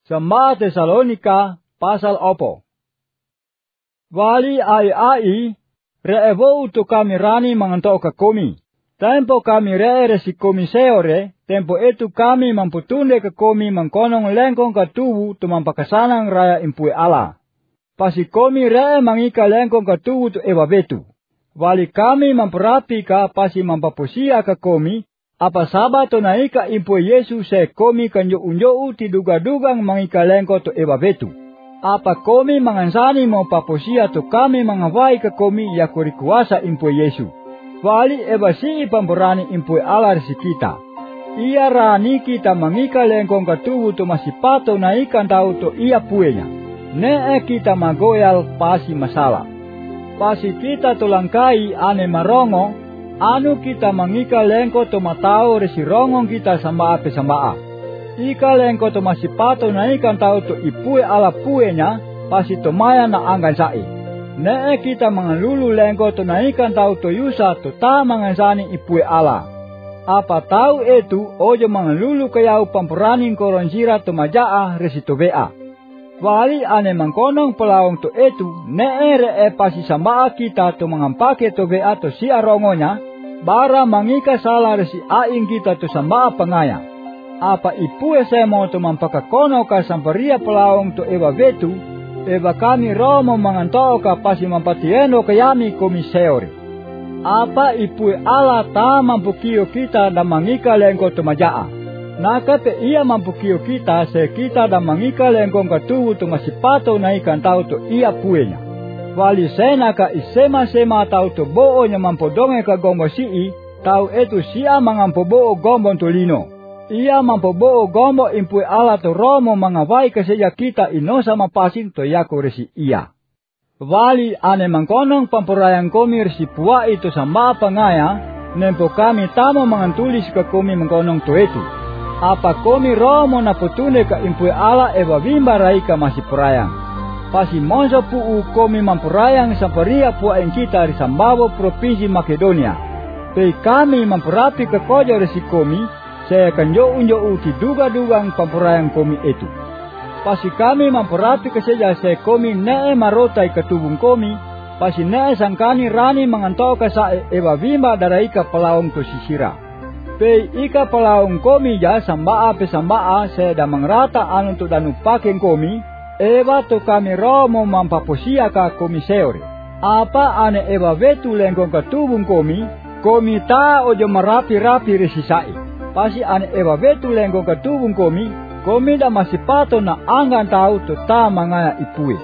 Samba Tesalonika pasal opo. Wali ai reevo tu kami rani manganto ka komi. Tempo kami resi komi seore, tempo itu kami mamputunde ke komi mangkonong lengkong ka tubu tu mampakasanang raya impue ala. Pasi komi mangika lengkong ka tubu tu ewa betu. Wali kami mamperapi ka pasi mampapusia ka komi, apa sabato naika impue Yesus se komi kanyo unyo ti duga-dugang mangika lengko tu ewa betu. Apa komi mangansani mau papusia tu kami mangawai ka komi ya kuri kuasa impue Yesus. Wali eba si pamborani impue ala resi kita. Ia rani kita mangika lengkong ka tubu tu masipato naikan tau tu ia puenya. Nee kita magoyal pasi masalah. Pasi kita tulangkai ane marongo, anu kita mangika lengko to matao resi rongong kita sambaa pe sambaa. Ika lengko to masipato na ikan tau to ipue ala puenya, pasi to maya na anggan sai. Nee kita mangalulu lengko to na ikan tau to yusa to ta mangansani ipue ala. Apa tau itu ojo mangalulu kayau pampuraning koronjira to majaa resi to bea. Wali ane mangkonong pelawang to itu, nee pasi sambaa kita to mangampake to bea to si arongonya, bara mangika salah resi aing kita to sambaa pangaya. Apa ipue semo to mampakakono ka samparia pelawang to ewa betu, ewa kami romo manganto ka pasi mampatieno kayami komiseori. Apa ipue ala ta mampukio kita da mangika lengko to majaa. Nakate ia mampukio kita se kita da mangika lengkong katubu to masipato na ikan tau to ia puenya. Wali sena ka isema-sema tau to boo nya mampodonge ka gombo sii, tau etu sia mangampoboo gombo tolino. Ia mampoboo gombo impue ala to romo mangawai kaseja kita inosa mapasin to yako resi ia. Wali ane mangkonong pampurayang komi resi pua itu samba pangaya, nempo kami tamo mangantulis ka komi mangkonong to etu. Apa komi romo na potune ka impue ala ewa wimba raika masih perayang. Pasi monso puu komi mampurayang samparia puaeng kita di Sambabo provinsi Makedonia. Pei kami mampurapi ke kojo resi komi, saya akan unjo uti duga-dugang pampurayang komi itu. Pasi kami mampurapi ke seja saya komi nee marotai ke tubung komi, pasi nee sangkani rani mangantoka sa ewa wimba daraika pelawang to sisira. Pei ika palaung komi ja sambaa pe sambaa seda mangrata anu tu danu paken komi, ewa to kami romo mampaposia ka komi seore. Apa ane ewa vetu lengkong ka tubung komi ta ojo marapi-rapi resisai. Pasi ane ewa vetu lengkong ka tubung komi da masipato na anggan tau to ta mangaya ipue.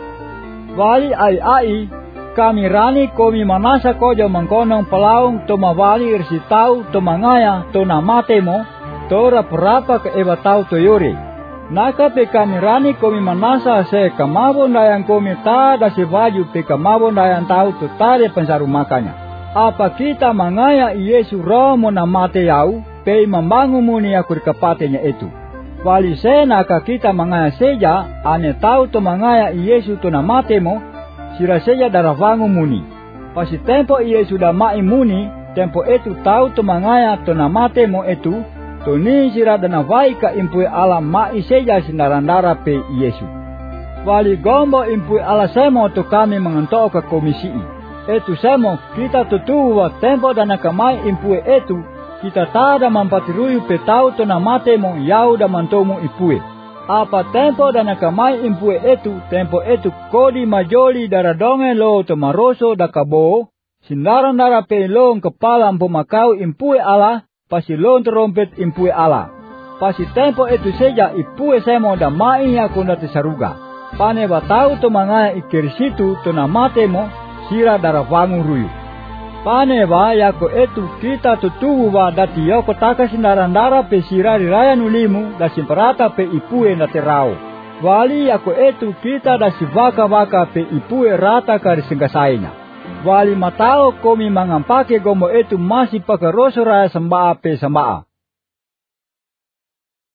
Wali ai kami rani komi manasa kojo mangkonong palaung to mawali resi tau to mangaya to namatemo to raparapa ke ewa tau to yore. Naka pe kami rani komi manasa se kamabo dayang komi ta da se baju pe kamabo dayang tau to tare pensaru makanya. Apa kita mangaya Yesu romo namate yau pe membangun muni akur kapatenya itu. Wali se naka kita mangaya seja ane tau to mangaya Yesu to namatemo, sira seja daravangu muni. Pasi tempo ia sudah mai muni, tempo itu tau to mangaya to namate mo itu, to ni sira danavai ka impue ala mai seja sindarandara pe Yesu. Wali gombo impue ala semo to kami manganto ka komisi. Itu semo kita tutuwa tempo danakamai impue itu, kita tada mampatiruyu pe tau to namate mo yau da mantomu ipue. Apa tempo dan nakamai impue itu, tempo itu kodi majoli daradonge lo to maroso da kabo, sindaran dara pe long kepala makau impue ala, pasi long trompet impue ala. Pasi tempo itu seja ipue semo da mai yakunda tesaruga. Pane batau to mangaya ikerisitu to namate mo, sira daravangu ruyu. Pane ba yako etu kita tutubu ba dati yoko taka sindarandara pe sirari raya nulimu da simparata pe ipue na terao. Wali yako etu kita da sivaka-vaka pe ipue rata kari singgasainya. Wali matao komi mangampake gombo etu masih pakaroso raya sambaa pe sambaa.